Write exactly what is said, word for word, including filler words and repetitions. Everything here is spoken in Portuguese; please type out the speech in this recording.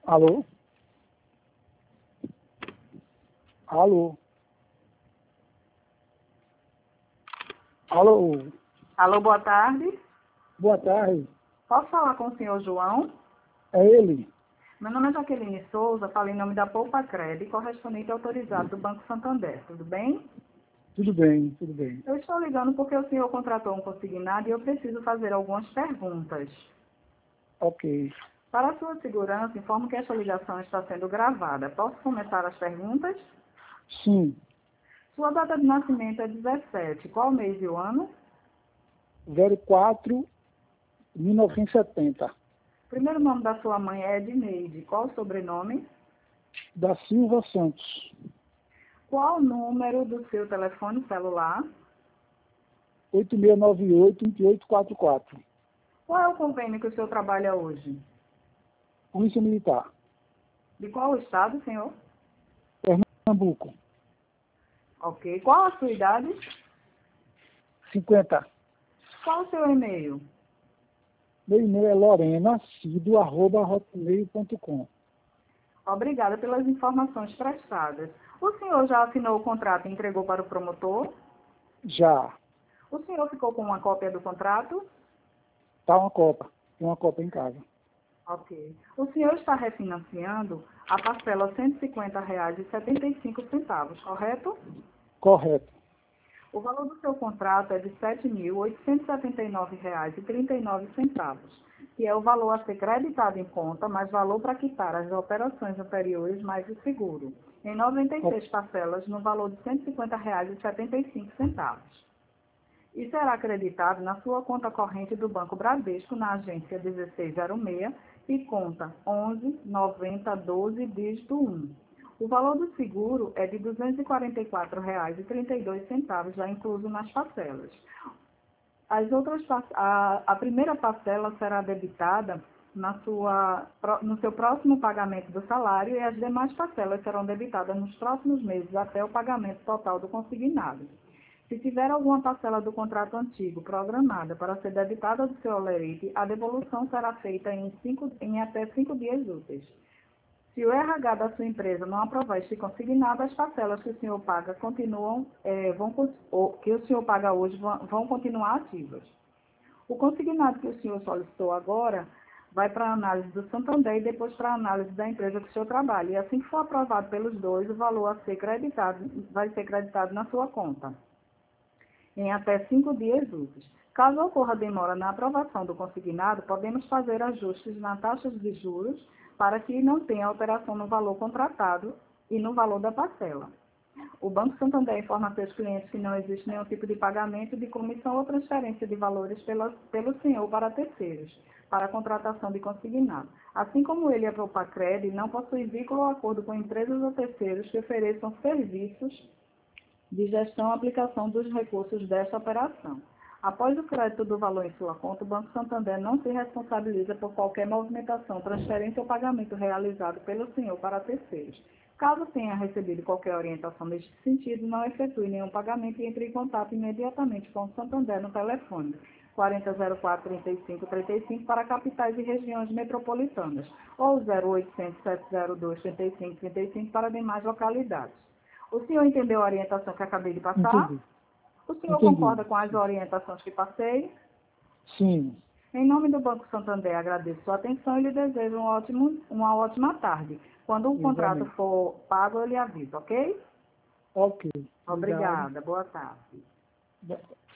Alô? Alô? Alô? Alô, boa tarde. Boa tarde. Posso falar com o senhor João? É ele? Meu nome é Jaqueline Souza, falo em nome da Poupa Cred, correspondente autorizado do Banco Santander, tudo bem? Tudo bem, tudo bem. Eu estou ligando porque o senhor contratou um consignado e eu preciso fazer algumas perguntas. Ok. Para a sua segurança, informo que esta ligação está sendo gravada. Posso começar as perguntas? Sim. Sua data de nascimento é dezessete. Qual mês e o ano? zero quatro de mil novecentos e setenta. O primeiro nome da sua mãe é Edneide. Qual o sobrenome? Da Silva Santos. Qual o número do seu telefone celular? oito seis nove oito, dois oito quatro quatro. Qual é o convênio que o senhor trabalha hoje? Polícia Militar. De qual estado, senhor? Pernambuco. Ok. Qual a sua idade? cinquenta. Qual o seu e-mail? Meu e-mail é lorenacido arroba hotmail ponto com. Obrigada pelas informações prestadas. O senhor já assinou o contrato e entregou para o promotor? Já. O senhor ficou com uma cópia do contrato? Tá uma copa. Tem uma copa em casa. Ok. O senhor está refinanciando a parcela cento e cinquenta reais e setenta e cinco centavos, correto? Correto. O valor do seu contrato é de sete mil oitocentos e setenta e nove reais e trinta e nove centavos, que é o valor a ser creditado em conta, mais valor para quitar as operações anteriores mais o seguro, em noventa e seis parcelas no valor de cento e cinquenta reais e setenta e cinco centavos. E será acreditado na sua conta corrente do Banco Bradesco, na agência dezesseis zero seis e conta onze noventa doze, dígito um. O valor do seguro é de duzentos e quarenta e quatro reais e trinta e dois centavos, já incluso nas parcelas. As outras, a, a primeira parcela será debitada na sua, no seu próximo pagamento do salário e as demais parcelas serão debitadas nos próximos meses até o pagamento total do consignado. Se tiver alguma parcela do contrato antigo programada para ser debitada do seu holerite, a devolução será feita em, cinco, em até cinco dias úteis. Se o R H da sua empresa não aprovar este consignado, as parcelas que o senhor paga continuam, é, vão, ou, que o senhor paga hoje vão, vão continuar ativas. O consignado que o senhor solicitou agora vai para a análise do Santander e depois para a análise da empresa que o senhor trabalha. E assim que for aprovado pelos dois, o valor a ser creditado vai ser creditado na sua conta, em até cinco dias úteis. Caso ocorra demora na aprovação do consignado, podemos fazer ajustes nas taxas de juros para que não tenha alteração no valor contratado e no valor da parcela. O Banco Santander informa a seus clientes que não existe nenhum tipo de pagamento de comissão ou transferência de valores pela, pelo senhor para terceiros, para a contratação de consignado. Assim como ele, a Poupa Cred, não possui vínculo ou acordo com empresas ou terceiros que ofereçam serviços de gestão e aplicação dos recursos desta operação. Após o crédito do valor em sua conta, o Banco Santander não se responsabiliza por qualquer movimentação, transferência ou pagamento realizado pelo senhor para terceiros. Caso tenha recebido qualquer orientação neste sentido, não efetue nenhum pagamento e entre em contato imediatamente com o Santander no telefone quarenta zero quatro, trinta e cinco, trinta e cinco para capitais e regiões metropolitanas ou zero oitocentos, sete zero dois, trinta e cinco, trinta e cinco para demais localidades. O senhor entendeu a orientação que acabei de passar? Entendi. O senhor Entendi. concorda com as orientações que passei? Sim. Em nome do Banco Santander, agradeço sua atenção e lhe desejo um ótimo, uma ótima tarde. Quando o contrato Igualmente. for pago, eu lhe aviso, ok? Ok. Obrigado. Obrigada. Boa tarde.